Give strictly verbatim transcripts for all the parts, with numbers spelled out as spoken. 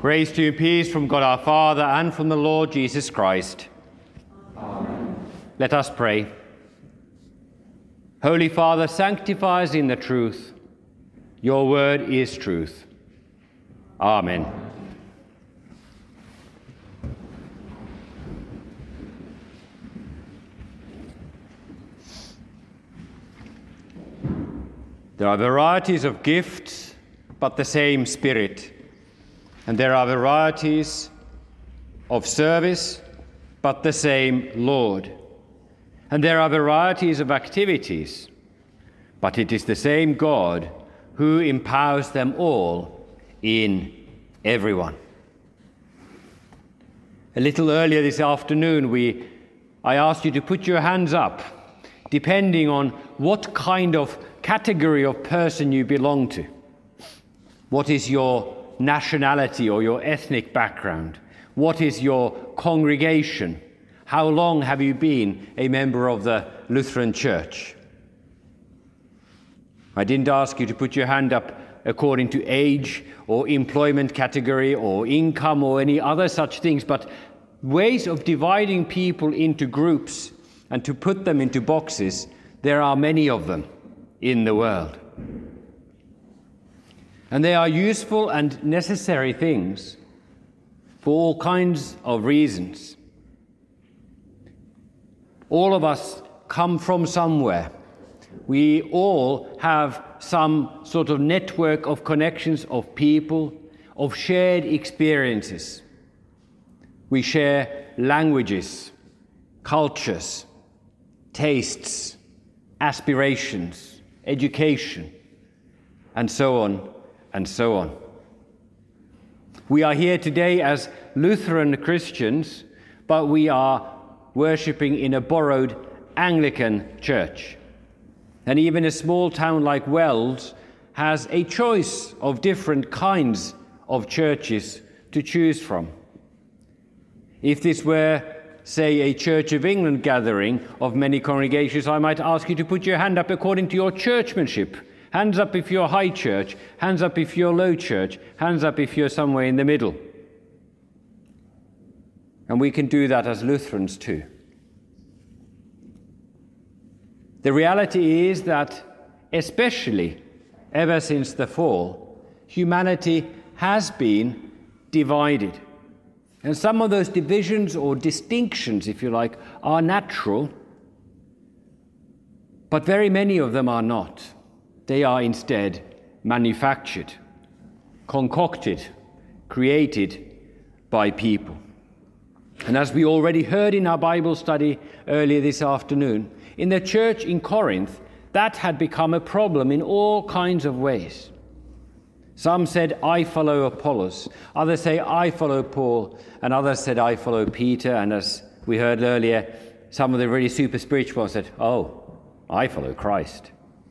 Grace to you and peace from God our Father and from the Lord Jesus Christ. Amen. Let us pray. Holy Father, sanctify us in the truth. Your word is truth. Amen. There are varieties of gifts, but the same Spirit. And there are varieties of service, but the same Lord. And there are varieties of activities, but it is the same God who empowers them all in everyone. A little earlier this afternoon, we, I asked you to put your hands up, depending on what kind of category of person you belong to. What is your nationality or your ethnic background? What is your congregation? How long have you been a member of the Lutheran Church? I didn't ask you to put your hand up according to age or employment category or income or any other such things, but ways of dividing people into groups and to put them into boxes, there are many of them in the world. And they are useful and necessary things for all kinds of reasons. All of us come from somewhere. We all have some sort of network of connections of people, of shared experiences. We share languages, cultures, tastes, aspirations, education, and so on and so on. We are here today as Lutheran Christians, but we are worshipping in a borrowed Anglican church. And even a small town like Wells has a choice of different kinds of churches to choose from. If this were, say, a Church of England gathering of many congregations, I might ask you to put your hand up according to your churchmanship. Hands up if you're high church, hands up if you're low church, hands up if you're somewhere in the middle. And we can do that as Lutherans too. The reality is that, especially ever since the fall, humanity has been divided. And some of those divisions or distinctions, if you like, are natural, but very many of them are not. They are instead manufactured, concocted, created by people. And as we already heard in our Bible study earlier this afternoon, in the church in Corinth, that had become a problem in all kinds of ways. Some said, I follow Apollos. Others say, I follow Paul. And others said, I follow Peter. And as we heard earlier, some of the really super spiritual said, oh, I follow Christ.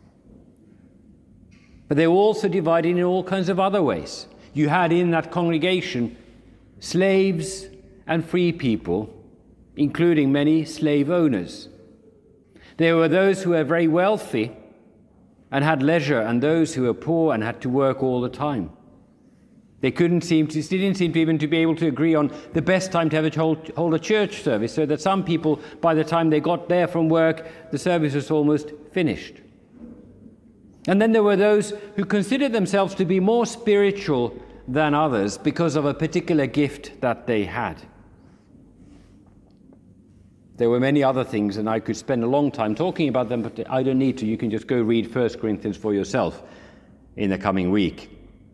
But they were also divided in all kinds of other ways. You had in that congregation slaves and free people, including many slave owners. There were those who were very wealthy and had leisure, and those who were poor and had to work all the time. They couldn't seem to, didn't seem to even to be able to agree on the best time to have a hold, hold a church service, so that some people, by the time they got there from work, the service was almost finished. And then there were those who considered themselves to be more spiritual than others because of a particular gift that they had. There were many other things, and I could spend a long time talking about them, but I don't need to. You can just go read First Corinthians for yourself in the coming week.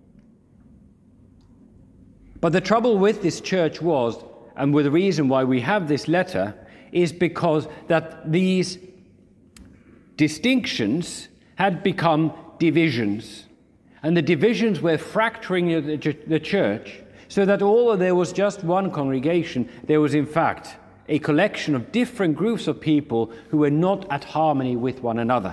But the trouble with this church was, and with the reason why we have this letter, is because that these distinctions had become divisions. And the divisions were fracturing the church, so that although there was just one congregation, there was in fact a collection of different groups of people who were not at harmony with one another.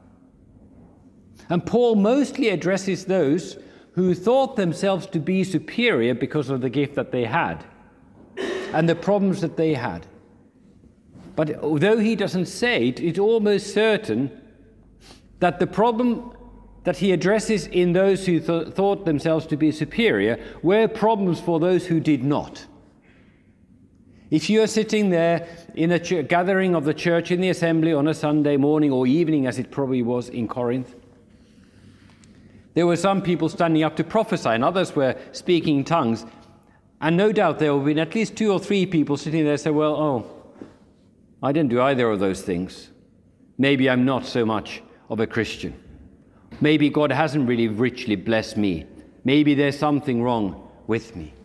And Paul mostly addresses those who thought themselves to be superior because of the gift that they had and the problems that they had. But although he doesn't say it, it's almost certain that the problem that he addresses in those who th- thought themselves to be superior were problems for those who did not. If you are sitting there in a ch- gathering of the church in the assembly on a Sunday morning or evening, as it probably was in Corinth, there were some people standing up to prophesy and others were speaking in tongues. And no doubt there will be at least two or three people sitting there and say, well, oh, I didn't do either of those things. Maybe I'm not so much of a Christian. Maybe God hasn't really richly blessed me. Maybe there's something wrong with me.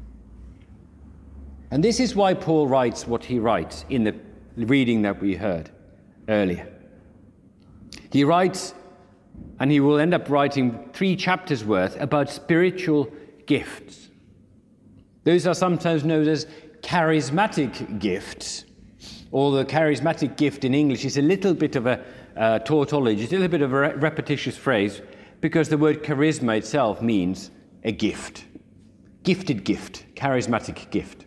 And this is why Paul writes what he writes in the reading that we heard earlier. He writes, and he will end up writing three chapters worth about spiritual gifts. Those are sometimes known as charismatic gifts, or the charismatic gift in English is a little bit of a uh, tautology, it's a little bit of a re- repetitious phrase, because the word charisma itself means a gift. Gifted gift, charismatic gift.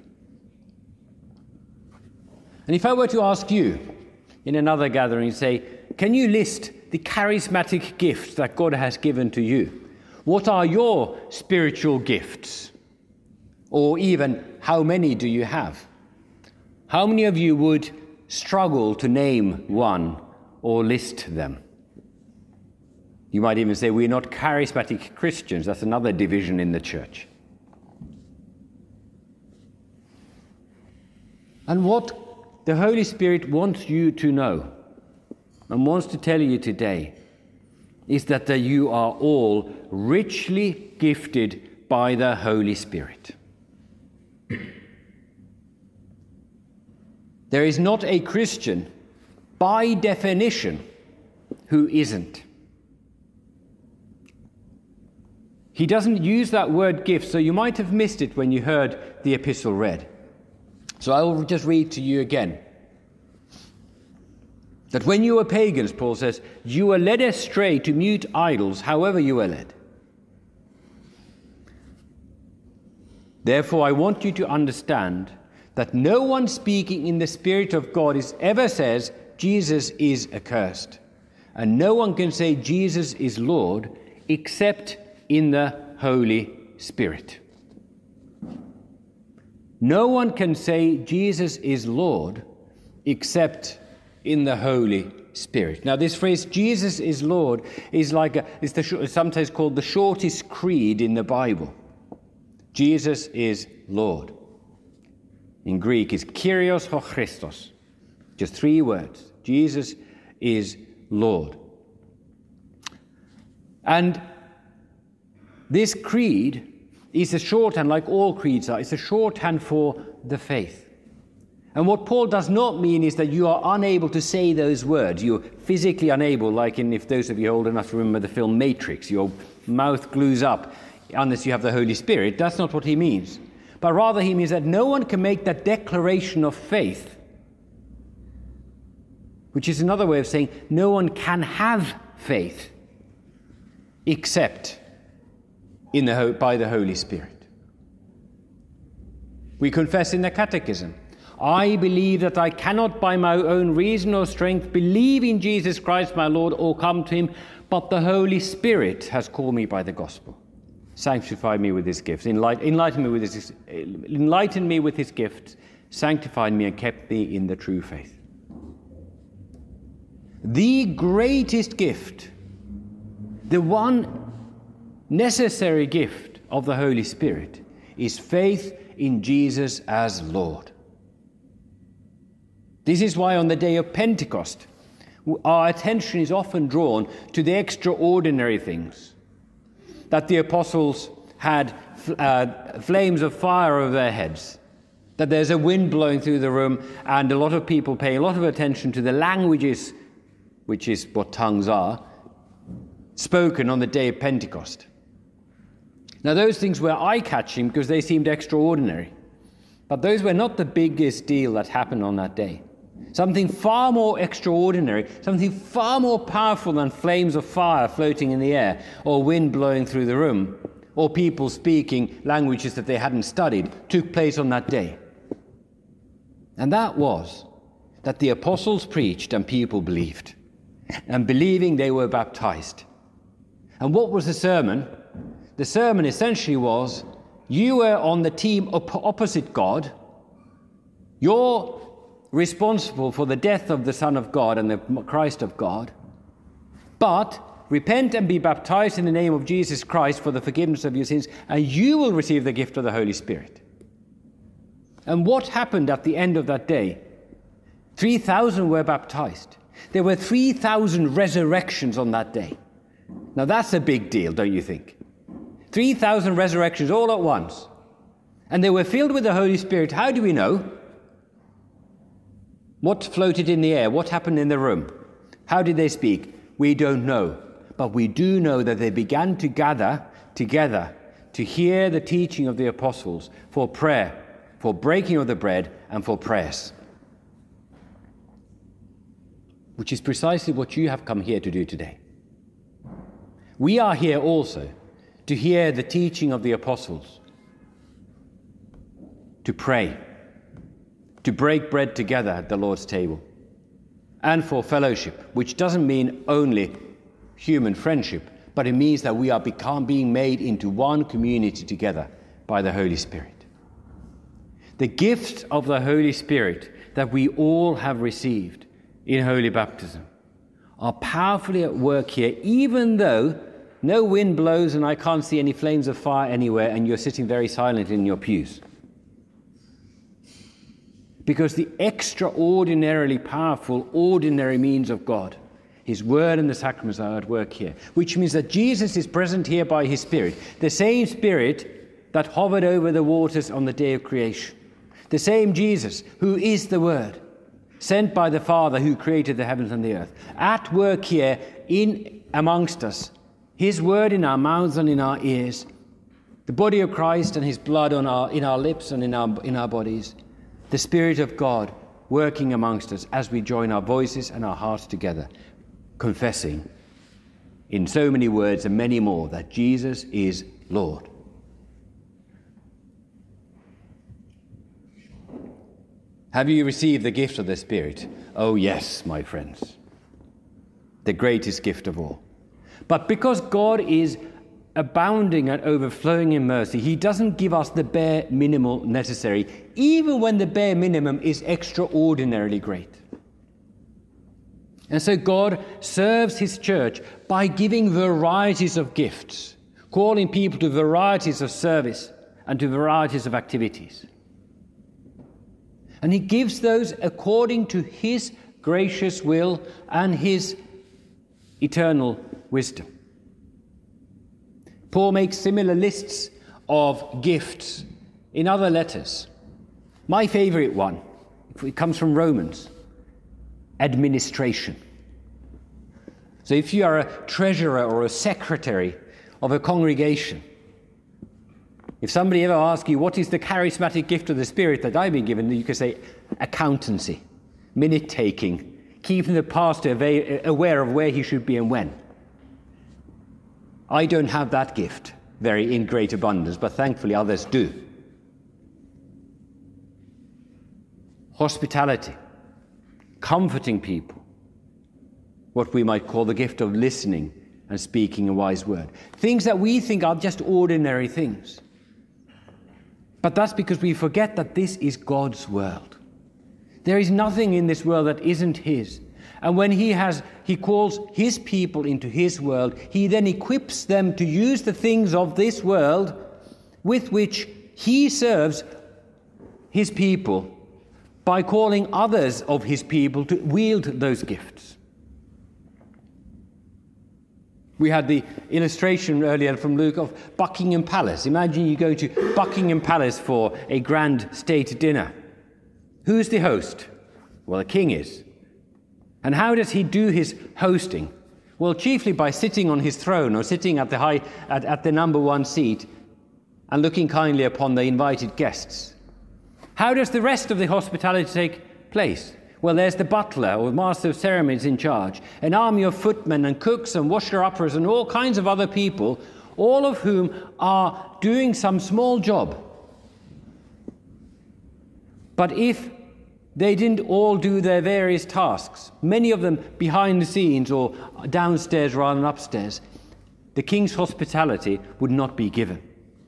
And if I were to ask you in another gathering, say, can you list the charismatic gifts that God has given to you? What are your spiritual gifts? Or even, how many do you have? How many of you would struggle to name one or list them? You might even say, we're not charismatic Christians. That's another division in the church. And what the Holy Spirit wants you to know and wants to tell you today is that you are all richly gifted by the Holy Spirit. There is not a Christian, by definition, who isn't. He doesn't use that word gift, so you might have missed it when you heard the epistle read. So I will just read to you again. That when you were pagans, Paul says, you were led astray to mute idols, however you were led. Therefore, I want you to understand that no one speaking in the Spirit of God is ever says, Jesus is accursed. And no one can say Jesus is Lord except in the Holy Spirit. No one can say Jesus is Lord except in the Holy Spirit. Now, this phrase, Jesus is Lord, is like a, is the, sometimes called the shortest creed in the Bible. Jesus is Lord. In Greek, it's Kyrios ho Christos. Just three words. Jesus is Lord. And this creed is a shorthand, like all creeds are. It's a shorthand for the faith. And what Paul does not mean is that you are unable to say those words. You're physically unable, like in, if those of you old enough to remember the film Matrix, your mouth glues up unless you have the Holy Spirit. That's not what he means. But rather he means that no one can make that declaration of faith, which is another way of saying no one can have faith except in the, by the Holy Spirit. We confess in the Catechism, I believe that I cannot by my own reason or strength believe in Jesus Christ my Lord or come to him, but the Holy Spirit has called me by the gospel. Sanctify me with his gifts, enlighten, enlighten me with his enlighten me with his gifts, sanctified me and kept me in the true faith. The greatest gift, the one necessary gift of the Holy Spirit is faith in Jesus as Lord. This is why on the day of Pentecost, our attention is often drawn to the extraordinary things. That the apostles had uh, flames of fire over their heads, that there's a wind blowing through the room, and a lot of people paying a lot of attention to the languages, which is what tongues are, spoken on the day of Pentecost. Now those things were eye-catching because they seemed extraordinary, but those were not the biggest deal that happened on that day. Something far more extraordinary, something far more powerful than flames of fire floating in the air, or wind blowing through the room, or people speaking languages that they hadn't studied, took place on that day. And that was that the apostles preached and people believed. And believing, they were baptized. And what was the sermon? The sermon essentially was, you were on the team op- opposite God. You're responsible for the death of the Son of God and the Christ of God. But repent and be baptized in the name of Jesus Christ for the forgiveness of your sins, and you will receive the gift of the Holy Spirit. And what happened at the end of that day? three thousand were baptized. There were three thousand resurrections on that day. Now that's a big deal, don't you think? three thousand resurrections all at once. And they were filled with the Holy Spirit. How do we know? What floated in the air? What happened in the room? How did they speak? We don't know. But we do know that they began to gather together to hear the teaching of the apostles for prayer, for breaking of the bread, and for prayers. Which is precisely what you have come here to do today. We are here also to hear the teaching of the apostles, to pray, to break bread together at the Lord's table, and for fellowship, which doesn't mean only human friendship, but it means that we are become being made into one community together by the Holy Spirit. The gift of the Holy Spirit that we all have received in holy baptism are powerfully at work here, even though no wind blows and I can't see any flames of fire anywhere and you're sitting very silently in your pews. Because the extraordinarily powerful, ordinary means of God, His Word and the sacraments, are at work here. Which means that Jesus is present here by His Spirit. The same Spirit that hovered over the waters on the day of creation. The same Jesus who is the Word, sent by the Father who created the heavens and the earth. At work here in amongst us. His Word in our mouths and in our ears. The body of Christ and His blood on our, in our lips and in our, in our bodies. The Spirit of God working amongst us as we join our voices and our hearts together, confessing in so many words and many more that Jesus is Lord. Have you received the gift of the Spirit? Oh yes, my friends. The greatest gift of all. But because God is abounding and overflowing in mercy, He doesn't give us the bare minimal necessary, even when the bare minimum is extraordinarily great. And so God serves His church by giving varieties of gifts, calling people to varieties of service and to varieties of activities. And He gives those according to His gracious will and His eternal wisdom. Paul makes similar lists of gifts in other letters. My favorite one, it comes from Romans, administration. So if you are a treasurer or a secretary of a congregation, if somebody ever asks you, what is the charismatic gift of the Spirit that I've been given, you can say accountancy, minute taking, keeping the pastor aware of where he should be and when. I don't have that gift very in great abundance, but thankfully others do. Hospitality, comforting people, what we might call the gift of listening and speaking a wise word. Things that we think are just ordinary things. But that's because we forget that this is God's world. There is nothing in this world that isn't His. And when he has, he calls His people into His world, He then equips them to use the things of this world with which He serves His people by calling others of His people to wield those gifts. We had the illustration earlier from Luke of Buckingham Palace. Imagine you go to Buckingham Palace for a grand state dinner. Who's the host? Well, the king is. And how does he do his hosting? Well, chiefly by sitting on his throne or sitting at the high at, at the number one seat and looking kindly upon the invited guests. How does the rest of the hospitality take place? Well, there's the butler or master of ceremonies in charge, an army of footmen and cooks and washer-uppers and all kinds of other people, all of whom are doing some small job. But if they didn't all do their various tasks, many of them behind the scenes or downstairs rather than upstairs, the king's hospitality would not be given.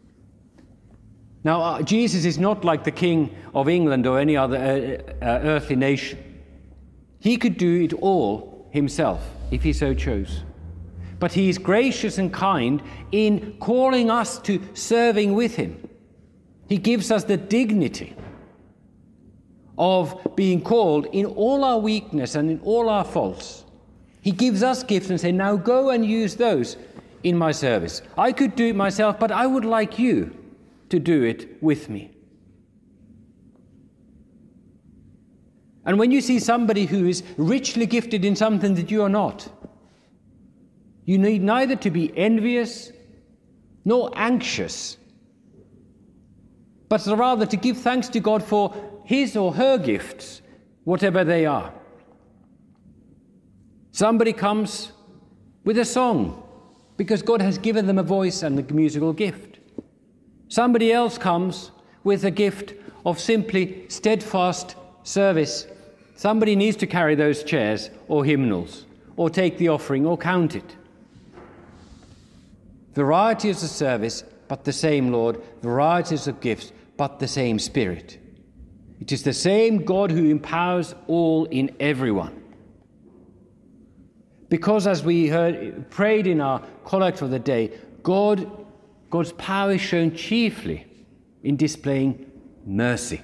Now, uh, Jesus is not like the king of England or any other uh, uh, earthly nation. He could do it all himself if he so chose. But he is gracious and kind in calling us to serving with him. He gives us the dignity of being called in all our weakness and in all our faults. He gives us gifts and says, now go and use those in my service. I could do it myself, but I would like you to do it with me. And when you see somebody who is richly gifted in something that you are not, you need neither to be envious nor anxious, but rather to give thanks to God for his or her gifts, whatever they are. Somebody comes with a song because God has given them a voice and a musical gift. Somebody else comes with a gift of simply steadfast service. Somebody needs to carry those chairs or hymnals or take the offering or count it. Varieties of service, but the same Lord. Varieties of gifts, but the same Spirit. It is the same God who empowers all in everyone. Because as we heard, prayed in our collect of the day, God, God's power is shown chiefly in displaying mercy.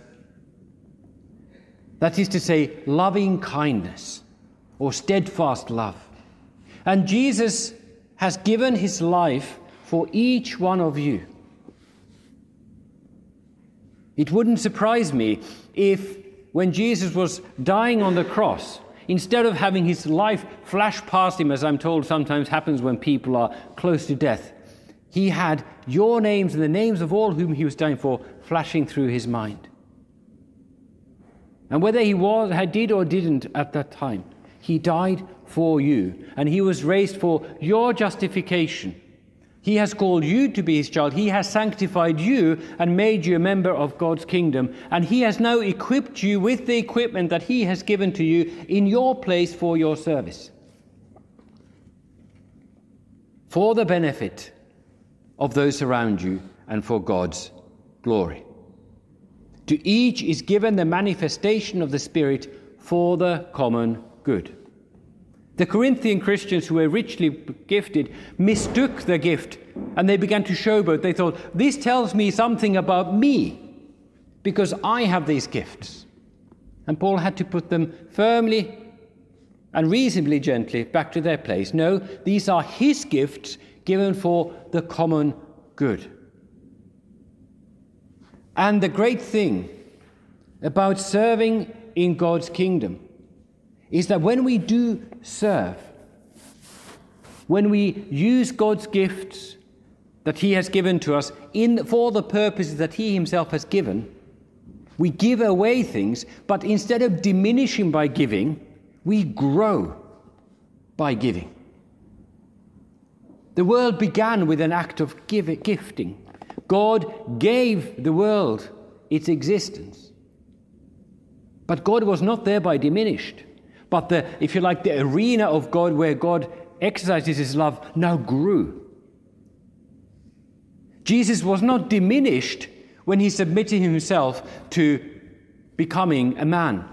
That is to say, loving kindness or steadfast love. And Jesus has given his life for each one of you. It wouldn't surprise me if, when Jesus was dying on the cross, instead of having his life flash past him, as I'm told sometimes happens when people are close to death, he had your names and the names of all whom he was dying for flashing through his mind. And whether he was, had did or didn't at that time, he died for you, and he was raised for your justification. He has called you to be his child. He has sanctified you and made you a member of God's kingdom. And he has now equipped you with the equipment that he has given to you in your place for your service, for the benefit of those around you and for God's glory. To each is given the manifestation of the Spirit for the common good. The Corinthian Christians, who were richly gifted, mistook the gift and they began to showboat. They thought, this tells me something about me because I have these gifts. And Paul had to put them firmly and reasonably gently back to their place. No, these are his gifts given for the common good. And the great thing about serving in God's kingdom is that when we do serve, when we use God's gifts that he has given to us in for the purposes that he himself has given, we give away things, but instead of diminishing by giving, we grow by giving. The world began with an act of give, gifting. God gave the world its existence. But God was not thereby diminished. But the, if you like, the arena of God where God exercises his love now grew. Jesus was not diminished when he submitted himself to becoming a man,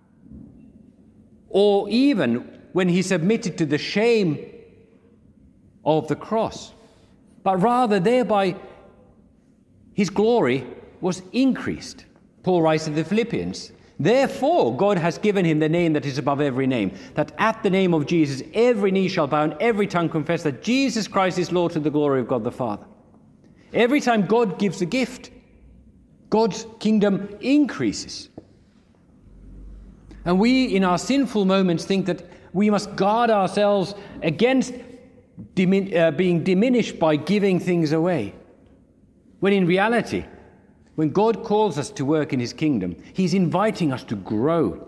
or even when he submitted to the shame of the cross, but rather thereby his glory was increased. Paul writes to the Philippians, therefore God has given him the name that is above every name, that at the name of Jesus every knee shall bow and every tongue confess that Jesus Christ is Lord, to the glory of God the Father. Every time God gives a gift, God's kingdom increases. And we, in our sinful moments, think that we must guard ourselves against dimin- uh, being diminished by giving things away. When in reality, when God calls us to work in his kingdom, he's inviting us to grow.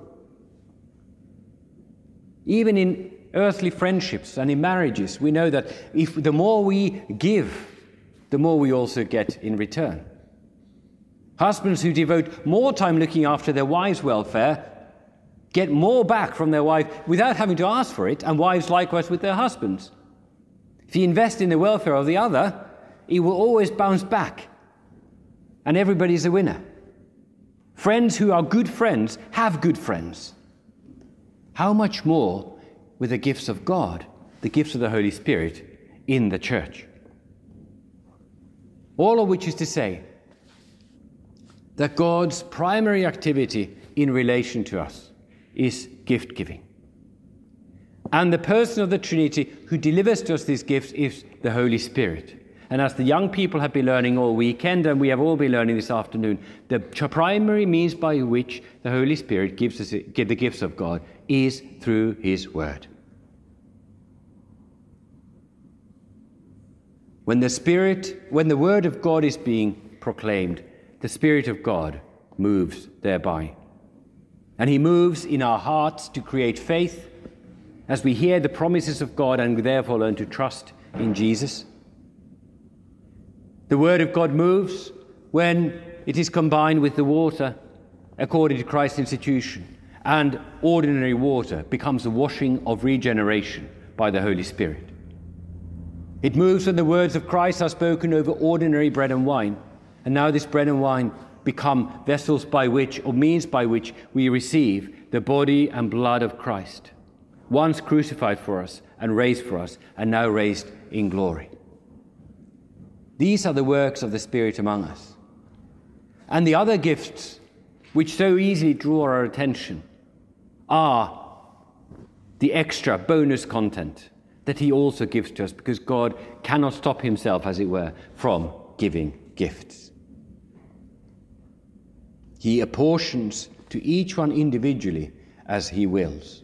Even in earthly friendships and in marriages, we know that if the more we give, the more we also get in return. Husbands who devote more time looking after their wives' welfare get more back from their wife without having to ask for it, and wives likewise with their husbands. If you invest in the welfare of the other, it will always bounce back. And everybody's a winner. Friends who are good friends have good friends. How much more with the gifts of God, the gifts of the Holy Spirit in the church? All of which is to say that God's primary activity in relation to us is gift giving. And the person of the Trinity who delivers to us these gifts is the Holy Spirit. And as the young people have been learning all weekend, and we have all been learning this afternoon, the primary means by which the Holy Spirit gives us give the gifts of God is through His Word. When the Spirit, when the Word of God is being proclaimed, the Spirit of God moves thereby. And He moves in our hearts to create faith as we hear the promises of God and therefore learn to trust in Jesus. The Word of God moves when it is combined with the water according to Christ's institution, and ordinary water becomes the washing of regeneration by the Holy Spirit. It moves when the words of Christ are spoken over ordinary bread and wine, and now this bread and wine become vessels by which, or means by which, we receive the body and blood of Christ, once crucified for us and raised for us, and now raised in glory. These are the works of the Spirit among us. And the other gifts, which so easily draw our attention, are the extra bonus content that He also gives to us, because God cannot stop Himself, as it were, from giving gifts. He apportions to each one individually as He wills.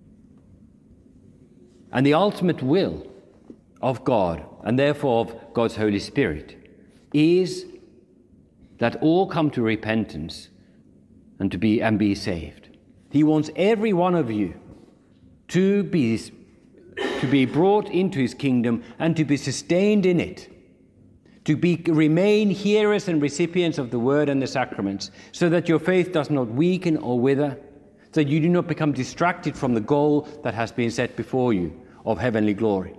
And the ultimate will of God, and therefore of God's Holy Spirit, is that all come to repentance and to be and be saved. He wants every one of you to be to be brought into His kingdom and to be sustained in it, to be remain hearers and recipients of the word and the sacraments, so that your faith does not weaken or wither, so that you do not become distracted from the goal that has been set before you of heavenly glory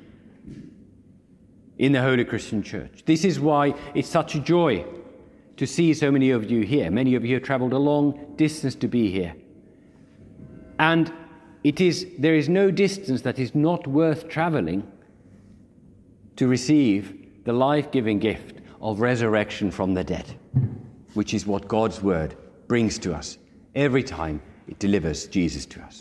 in the Holy Christian Church. This is why it's such a joy to see so many of you here. Many of you have travelled a long distance to be here. And it is there is no distance that is not worth travelling to receive the life-giving gift of resurrection from the dead, which is what God's word brings to us every time it delivers Jesus to us.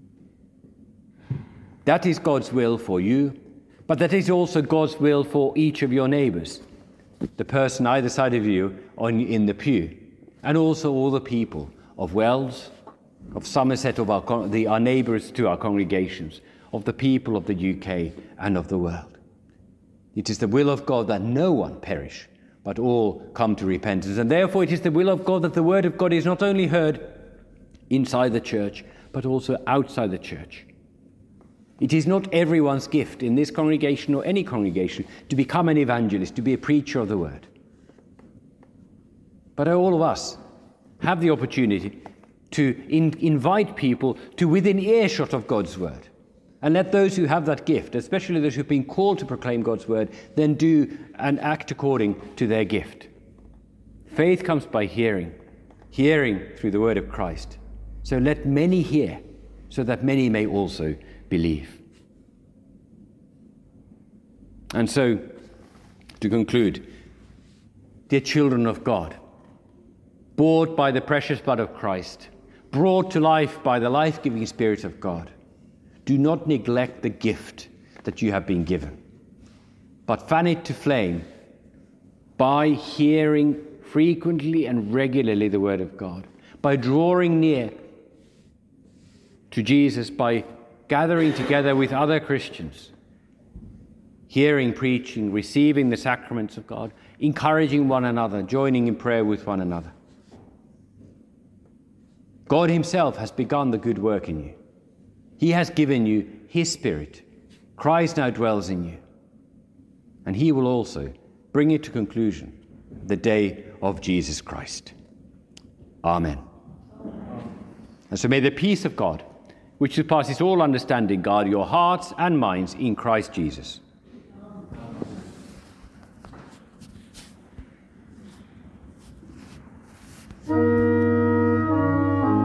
That is God's will for you, but that is also God's will for each of your neighbours, the person either side of you on in the pew, and also all the people of Wells, of Somerset, of our, the, our neighbours to our congregations, of the people of the U K and of the world. It is the will of God that no one perish, but all come to repentance. And therefore it is the will of God that the word of God is not only heard inside the church, but also outside the church. It is not everyone's gift in this congregation or any congregation to become an evangelist, to be a preacher of the word. But all of us have the opportunity to in, invite people to within earshot of God's word. And let those who have that gift, especially those who have been called to proclaim God's word, then do and act according to their gift. Faith comes by hearing, hearing through the word of Christ. So let many hear, so that many may also believe. And so, to conclude, dear children of God, bought by the precious blood of Christ, brought to life by the life-giving Spirit of God, do not neglect the gift that you have been given, but fan it to flame by hearing frequently and regularly the word of God, by drawing near to Jesus, by gathering together with other Christians, hearing, preaching, receiving the sacraments of God, encouraging one another, joining in prayer with one another. God Himself has begun the good work in you. He has given you His Spirit. Christ now dwells in you. And He will also bring it to conclusion the day of Jesus Christ. Amen. And so may the peace of God, which surpasses all understanding, guard your hearts and minds in Christ Jesus.